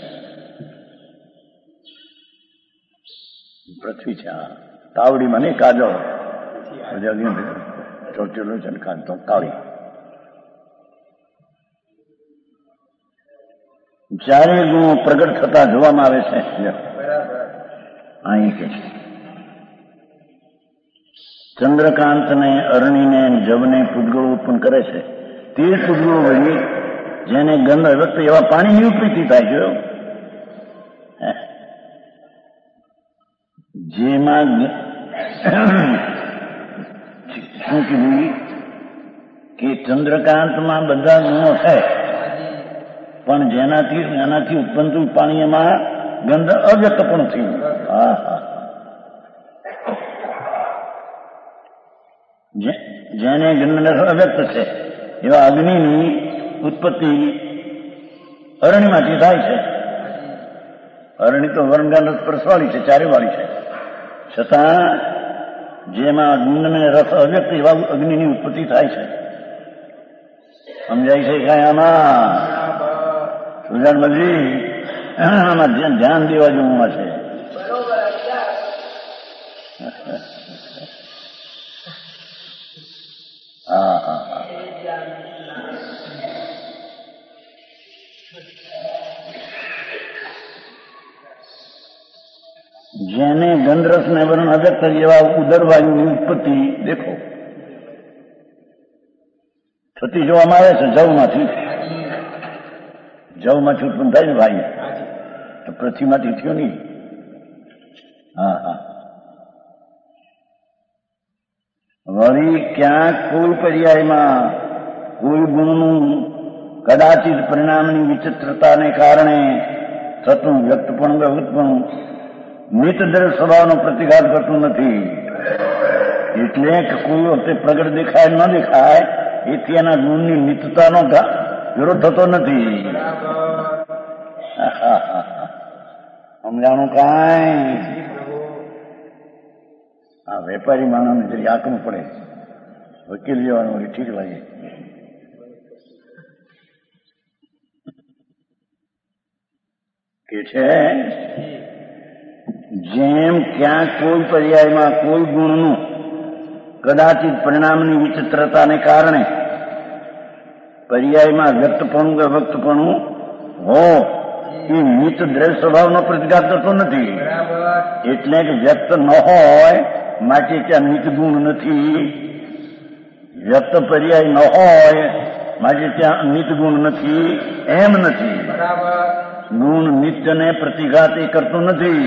પૃથ્વી છે. આ તાવડીમાં નહીં કાજળ પછી અગ્નિ ચોટેલું છે ને કાંતો કાળી. ચારે ગુણો પ્રગટ થતા જોવામાં આવે છે. અહીં કે ચંદ્રકાંતને અરણીને જવને પૂતગળો ઉત્પન્ન કરે છે. તે પૂતગળો વળી જેને ગંધ વ્યક્ત એવા પાણીની ઉત્પત્તિ થાય છે. જેમાં શું કીધું કે ચંદ્રકાંતમાં બધા ગુણો છે પણ જેનાથી એનાથી ઉત્પન્ન થયું પાણી એમાં ગંધ અવ્યક્ત પણ થયું. હા હા જેને ગંધરસ અવ્યક્ત છે એવા અગ્નિની ઉત્પત્તિ અરણ્યમાંથી થાય છે. અરણ્ય તો વર્ણગાન પરસવાળી છે, ચારે વાળી છે, છતાં જેમાં ગુણ રસ અવ્યક્ત એવા અગ્નિની ઉત્પત્તિ થાય છે. સમજાય છે કાંઈ આમાં? સુજાનબલજી, આમાં ધ્યાન દેવા જેવું છે. હા હા હા જેને ગંધરસ ને વર્ણ અવ્યક્ત જેવા ઉદરવાયુની ઉત્પત્તિ દેખો થતી જોવામાં આવે છે. જવમાંથી જવમાંથી ઉત્પન્ન થાય ને ભાઈ, તો પૃથ્વીમાંથી થયો નહીં. હા હા વળી ક્યાંક કોઈ પર્યાયમાં કોઈ ગુણનું કદાચિત પરિણામની વિચિત્રતાને કારણે થતું વ્યક્તપણું વ્યક્તપણું નિતદ્રવ સ્વભાવનો પ્રતિઘાત કરતું નથી. એટલે કે કોઈ વખતે પ્રગટ દેખાય ન દેખાય એથી એના ગુણની નિત્યતાનો વિરોધ થતો નથી. સમજાણું કાંઈ? આ વેપારી માણસને જરી આંકવું પડે, વકીલ જવાનું હોય ઠીક લાગે. કે છે જેમ ક્યાંક કોઈ પર્યાયમાં કોઈ ગુણનું કદાચિત પરિણામની વિચિત્રતાને કારણે પર્યાયમાં વ્યક્તપણું કે વ્યક્તપણું હો એ નિત દ્રવ્ય સ્વભાવનો પ્રતિઘાત કરતો નથી. એટલે કે વ્યક્ત ન હોય માટે ત્યાં નિત ગુણ નથી, વ્યક્ત પર્યાય ન હોય માટે ત્યાં નિત ગુણ નથી, એમ નથી. ગુણ નિત્યને પ્રતિઘાત એ કરતો નથી.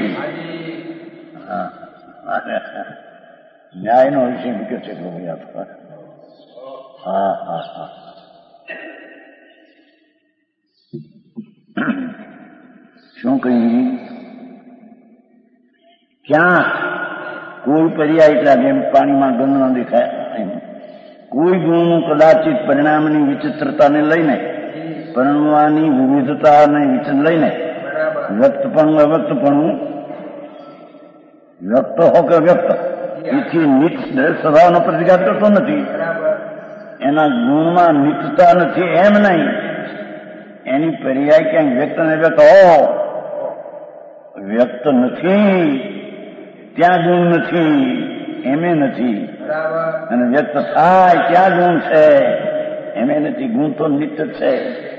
ન્યાયનો વિષય મૂક્યો છે એટલો યાદ કર. હા હા હા શું કહી? ક્યાં કોઈ પર્યાય એટલા જેમ પાણીમાં ગંધ ન દેખાય એમ કોઈ ગુણનું કદાચિત પરિણામની વિચિત્રતાને લઈને પરિણમવાની વિવિધતાને લઈને વ્યક્તપણું અવ્યક્તપણું વ્યક્ત હો કે વ્યક્ત એથી નિત સ્વભાવનો પ્રતિઘાત કરતો નથી. એના ગુણમાં નિતતા નથી એમ નહીં, એની પર્યાય ક્યાંક વ્યક્ત ને વ્યક્ત હો વ્યક્ત નથી ત્યાં ગુણ નથી એમે નથી, અને વ્યક્ત થાય ત્યાં ગુણ છે એમે નથી. ગુણ તો નિત્ય છે.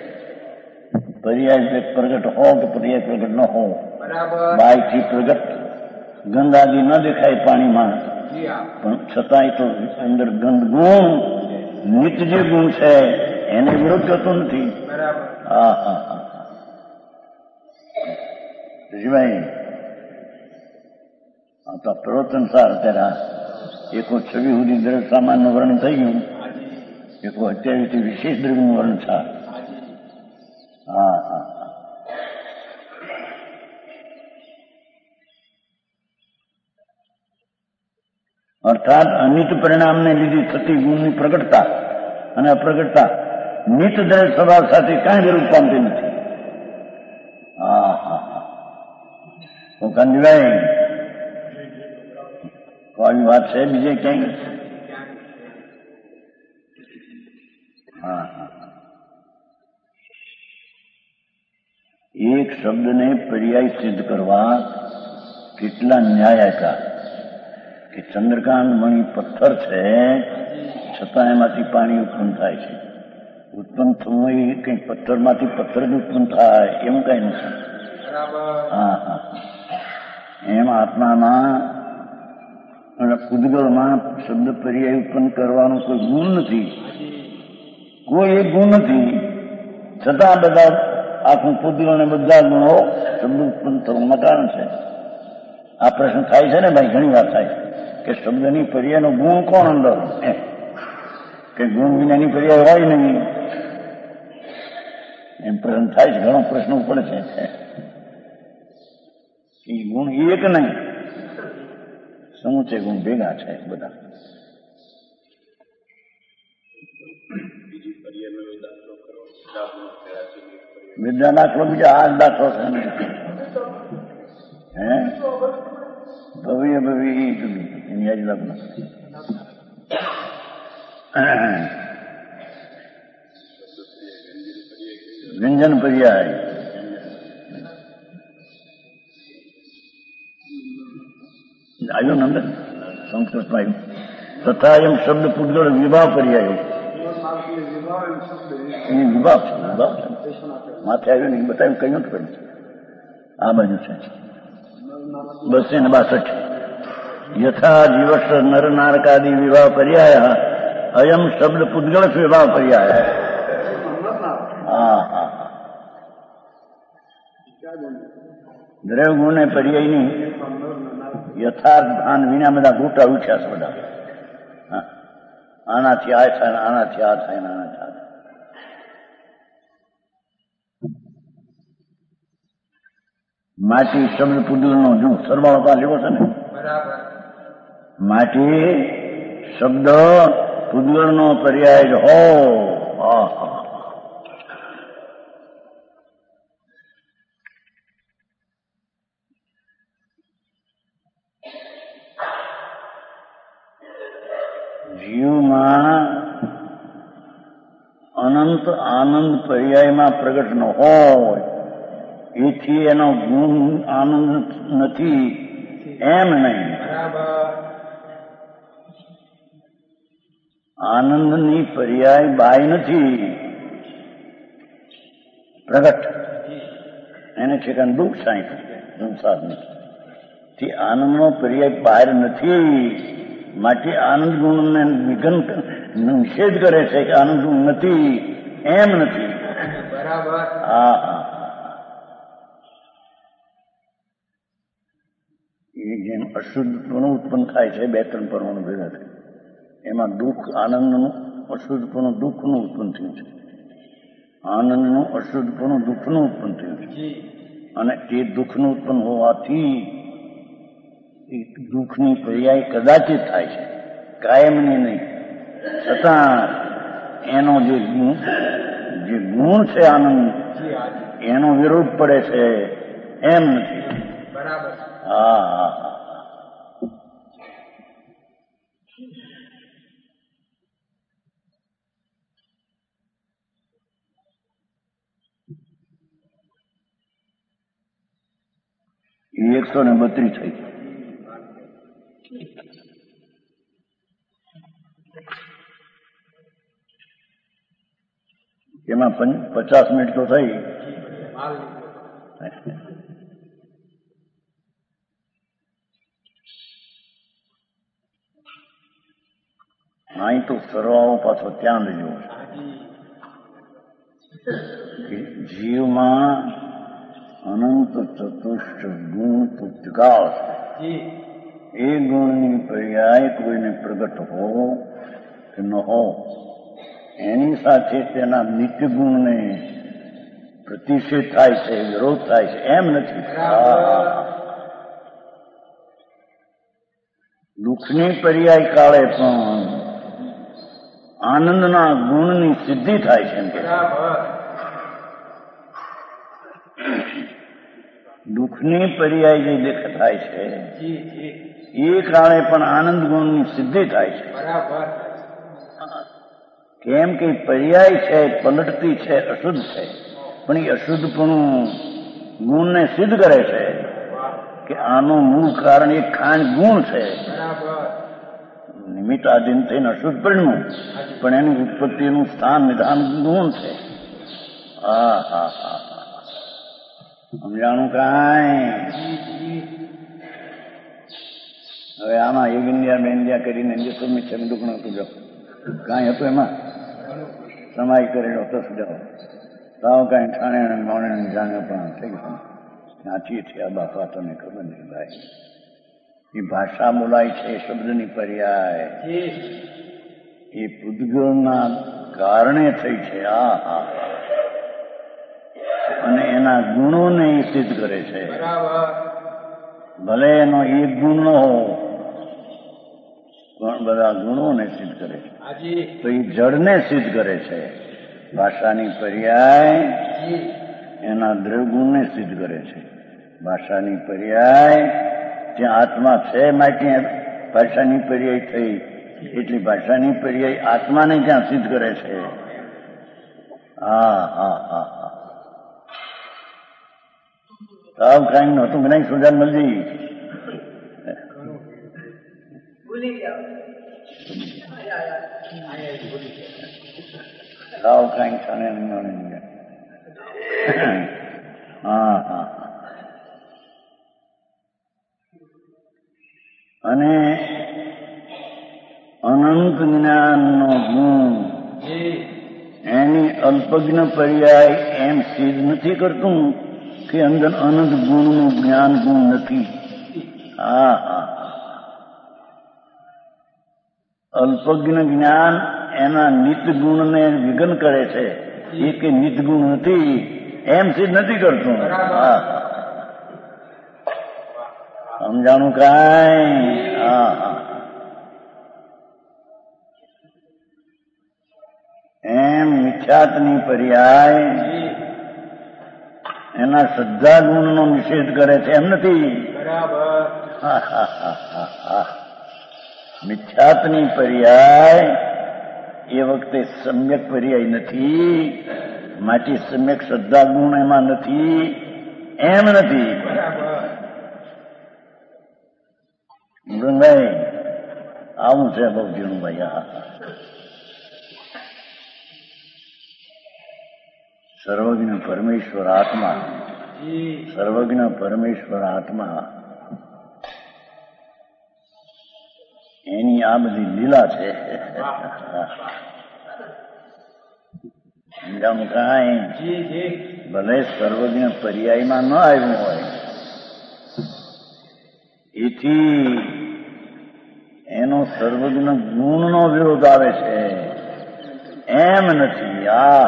પર્યાય પ્રગટ હો કે પર્યાય પ્રગટ ન હો, બાયથી પ્રગટ ગંદાદી ન દેખાય પાણીમાં, પણ છતાંય તો અંદર ગંધ ગુણ નિત્ય જે ગુણ છે એને વિરોધ કરતો નથી. હા હા હા ઋષિભાઈ, આ તો પ્રવચન સાર અત્યારે એકો છવ્વી સુધી દ્રવ્ય સામાનનું વર્ણન થઈ ગયું, એકો અત્યારથી વિશેષ દ્રવ્યનું વર્ણન છે. હા હા અર્થાત અનિત પરિણામને લીધે થતી ગુણની પ્રગટતા અને અપ્રગટતા નિત દ્રવ્ય સ્વભાવ સાથે કાંઈ વિરુદ્ધ પામતી નથી. હા હા હા તો કાંતિભાઈ કોઈ વાત છે બીજે ક્યાંય? હા હા એક શબ્દને પર્યાય સિદ્ધ કરવા કેટલા ન્યાય આપ્યા કે ચંદ્રકાંત મણી પથ્થર છે છતાં એમાંથી પાણી ઉત્પન્ન થાય છે. ઉત્પન્ન થવું એ કંઈ પથ્થરમાંથી પથ્થર જ ઉત્પન્ન થાય એવું કઈ નથી. હા હા એમ આત્મામાં અને પૂદગળમાં શબ્દ પર્યાય ઉત્પન્ન કરવાનો કોઈ ગુણ નથી, કોઈ એક ગુણ નથી, છતાં બધા આખું પૂદગળ અને બધા ગુણો શબ્દ ઉત્પન્ન થવાના કારણ છે. આ પ્રશ્ન થાય છે ને ભાઈ, ઘણી વાર થાય કે શબ્દની પર્યાયનો ગુણ કોણ અંદર, કે ગુણ વિનાની પર્યાય હોય નહીં એમ પ્રશ્ન થાય છે. ઘણો પ્રશ્ન પડે છે એ ગુણ એક નહીં, સમૂચે ગુણ ભેગા છે બધા. બીજા દાખલો બીજા આ જ દાખલો છે હે ભવ્ય ભવ્ય એ જુદી એની આજ લગ્ન વ્યંજન પર્યાય આવ્યો નંદ સંસ્કૃતમાં આવ્યું તથા એમ શબ્દ પૂતગળ વિવાહ પર્યાયો એની વિભાગ છે વિભાગ છે માથે આવ્યું ને બતાવ્યું કયું જ કર્યું આ બાજુ છે બસો ને બાસઠ યથા દિવસ નર નારકાદી વિવાહ પર્યાય અયમ શબ્દ પૂતગળ વિવાહ પર્યાય હા હા દ્રવ ગુણ પર્યાયની યથાર્થ ભાન વિના બધા ગોટા ઉઠ્યા છે બધા આનાથી આ થાય આનાથી આ થાય ને આનાથી આ થાય માટી શબ્દ પૂતગળ નો જુ સરવાળો તો લેવો છે ને માટી શબ્દ પૂતગળ નો પર્યાય જ હો જીવમાં અનંત આનંદ પર્યાયમાં પ્રગટ ન હોય એથી એનો ગુણ આનંદ નથી એમ નહીં આનંદની પર્યાય બાય નથી પ્રગટ એને છે કે દુઃખ સાંઈ સંસારની થી આનંદનો પર્યાય બહાર નથી માટે આનંદ ગુણને વિઘન નિષેધ કરે છે કે આનંદ ગુણ નથી એમ નથી બરાબર હા હા એ જેમ અશુદ્ધપણું ઉત્પન્ન થાય છે બે ત્રણ પરમાણુ ભેગા થાય એમાં દુઃખ આનંદનું અશુદ્ધપણું દુઃખનું ઉત્પન્ન થયું છે આનંદનું અશુદ્ધપણું દુઃખનું ઉત્પન્ન થયું છે અને તે દુઃખનું ઉત્પન્ન હોવાથી દુઃખની પર્યાય કદાચિત થાય છે કાયમની નહીં છતાં એનો જે ગુણ જે ગુણ છે આનંદ એનો વિરોધ પડે છે એમ નથી બરાબર હા હા હા એકસો ને બત્રીસ થઈ એમાં પચાસ મિનિટ તો થઈ અહીં તો સરવાળો પાછો ત્યાં લેજો જીવમાં અનંત ચતુષ્ટ ગુણ પુસ્તકાળ એ ગુણની પર્યાય કોઈને પ્રગટ હો કે ન હો એની સાથે તેના નિત્ય ગુણને પ્રતિષેધ થાય છે વિરોધ થાય છે એમ નથી દુઃખની પર્યાય કાળે પણ આનંદના ગુણની સિદ્ધિ થાય છે એમ કે દુઃખની પર્યાય જે દેખ થાય છે એ કાળે પણ આનંદ ગુણની સિદ્ધિ થાય છે કેમ કે પર્યાય છે પલટતી છે અશુદ્ધ છે પણ એ અશુદ્ધપણું ગુણને સિદ્ધ કરે છે કે આનું મૂળ કારણ એક ખાંડ ગુણ છે નિમિત્ત આધીન થઈને અશુદ્ધ પરિણ્યું પણ એની ઉત્પત્તિનું સ્થાન નિધાન ગુણ છે હા હા હા સમજાણું કાંઈ હવે આમાં એક ઇન્ડિયા બે ઇન્ડિયા કરીને ઇન્ડિયા છે દુઃખનો સુજો કાંઈ હતું એમાં સમાય કરેલો તો સુજાવો તાવ કાંઈ ઠાણે મોણે જાણે પણ થઈ ગયું નાચીએ છીએ આ બાપા તને ખબર નહીં ભાઈ એ ભાષા બોલાય છે શબ્દની પર્યાય એ પૂતગળના કારણે થઈ છે આ હા અને એના ગુણોને એ સિદ્ધ કરે છે ભલે એનો એક ગુણ ન હો પણ બધા ગુણોને સિદ્ધ કરે છે તો એ જળને સિદ્ધ કરે છે ભાષાની પર્યાય એના દ્રવ્યગુણને સિદ્ધ કરે છે. ભાષાની પર્યાય જ્યાં આત્મા છે માટે ભાષાની પર્યાય થઈ, એટલી ભાષાની પર્યાય આત્માને ક્યાં સિદ્ધ કરે છે. હા હા હા હા સાવ કાંઈ નહોતું કે નહીં સુજાન મલજી? સાવ કાંઈ છાને નહીં. હા હા અને અનંત જ્ઞાનનો ગુણ એની અલ્પજ્ઞ પર્યાય એમ સિદ્ધ નથી કરતું કે અંદર અનંત ગુણનું જ્ઞાન ગુણ નથી. હા હા અલ્પજ્ઞ જ્ઞાન એના નિત ગુણને વિઘન કરે છે. એ કે નિત ગુણ નથી એમ સિદ્ધ નથી કરતું. હા સમજાણું કાંઈ? હા હા એમ મિથ્યાત્વની પર્યાય એના શ્રદ્ધા ગુણનો નિષેધ કરે છે એમ નથી. મિથ્યાત્વની પર્યાય એ વખતે સમ્યક પર્યાય નથી, માટે સમ્યક શ્રદ્ધા ગુણ એમાં નથી એમ નથી. ભાઈ આવું છે બહુ ઝીણું ભાઈ. હા સર્વજ્ઞ પરમેશ્વર આત્મા, સર્વજ્ઞ પરમેશ્વર આત્મા એની આ બધી લીલા છે. સમજાવું કાંઈ? ભલે સર્વજ્ઞ પર્યાયમાં ન આવ્યું હોય, એથી એનો સર્વજ્ઞ ગુણનો વિરોધ આવે છે એમ નથી. આ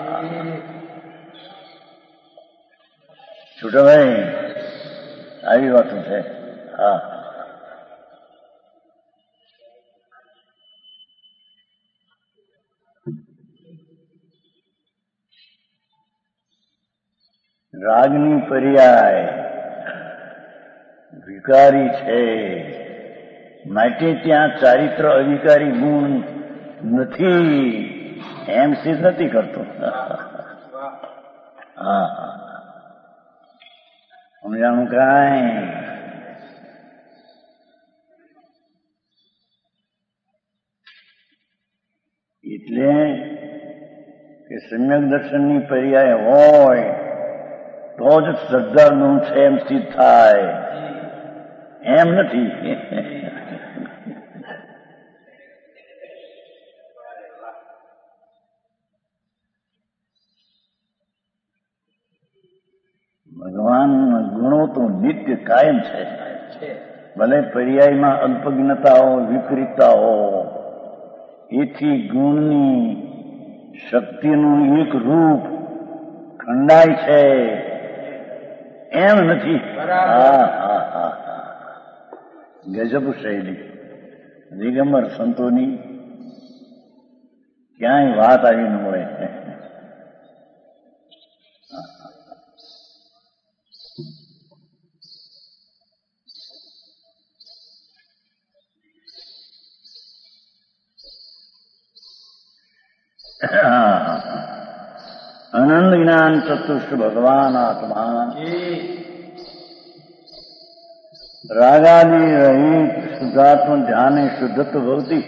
છૂટાભાઈ આવી વાતો છે. હા રાગની પર્યાય વિકારી છે, માટે ત્યાં ચારિત્ર અધિકારી ગુણ નથી એમ સિદ્ધ નથી કરતો. હા સમજાણું કાંઈ? એટલે કે સમ્યક દર્શનની પર્યાય હોય તો જ શ્રદ્ધા ગુણ છે એમ સિદ્ધ થાય એમ નથી. ભગવાનના ગુણો તો નિત્ય કાયમ છે. ભલે પર્યાયમાં અલ્પજ્ઞતા હો, વિપરીતતા હો, એથી ગુણની શક્તિનું એક રૂપ ખંડાય છે એમ નથી. હા હા હા ગજબ શૈલી દિગંબર સંતોની ક્યાંય વાત આવી ન હોય. અનંત જ્ઞાન ચતુષ્ટ ભગવાન આત્મા રાગાદિ રહિત શુદ્ધાત્મ ધ્યાને શુદ્ધત્વ ભવતી.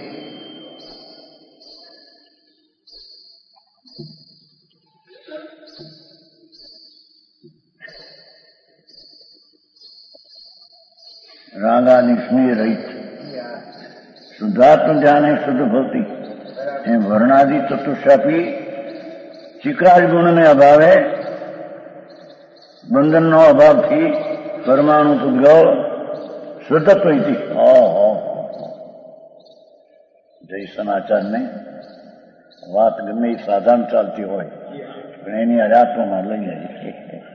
રાગાદિ સ્નેહ રહિત શુદ્ધાત્મ ધ્યાને શુદ્ધ ભવતી. એ વર્ણાદિ ચતુષ્શાપી ચિકરાજ ગુણને અભાવે, બંધનનો અભાવથી પરમાણુ પૂતગળ શુદ્ધત્વ ઇતિ. ઓહો જય સનાચારને વાત ગમે એ સાધારણ ચાલતી હોય પણ એની અજાત્મમાં લઈ જાય.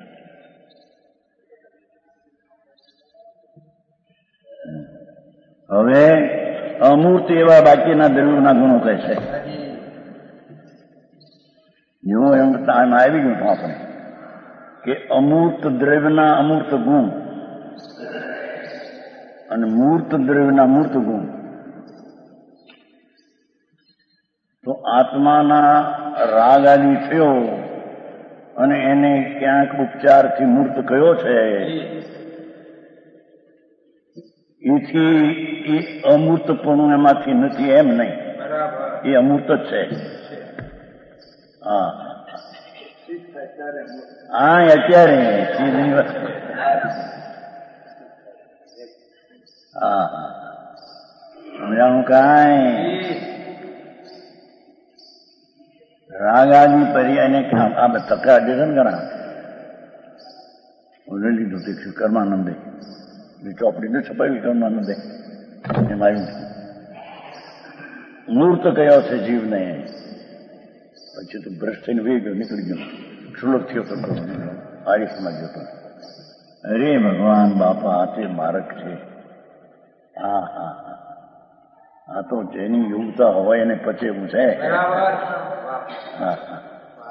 હવે અમૂર્ત એવા બાકીના દ્રવ્યોના ગુણો કહે છે. જેવું એમ ટાઈમ આવી ગયું આપણે કે અમૂર્ત દ્રવ્યના અમૂર્ત ગુણ અને મૂર્ત દ્રવ્યના મૂર્ત ગુણ. તો આત્માના રાગ આદિ થયો અને એને ક્યાંક ઉપચારથી મૂર્ત કયો છે, એથી એ અમૂર્તપણું એમાંથી નથી એમ નહીં, એ અમૂર્ત જ છે. હા હા અત્યારે સીધી વાત. હા હા સમજાણું કાંઈ રાગાદી પર્યાયને આ તકા છે ને ઘણા લઈ લીધું તે કર્માનંદે એ ચોપડીને છપાવી કર્માનંદે એમ આવ્યું મૂર્ત કયો છે જીવને. પછી તો ભ્રષ્ટ થઈને વે ગયો નીકળી ગયો સુલભ થયો તો આયુષમાં ગયો તો અરે ભગવાન બાપા આ તે માર્ગ છે. હા હા હા આ તો જેની યોગતા હોય એને પચેવું છે. હા હા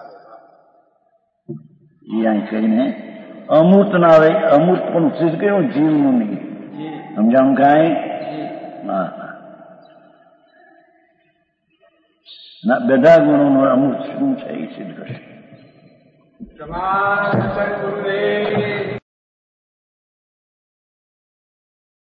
એ અહીં કહીને અમૂર્ત ના આવે અમૂર્ત પણ સિદ્ધ કર્યું જીવનું નહીં. સમજાણું કાંઈ? હા હા ના બધા ગુણોનો અમૂર્ત શું છે એ સિદ્ધ કરશે.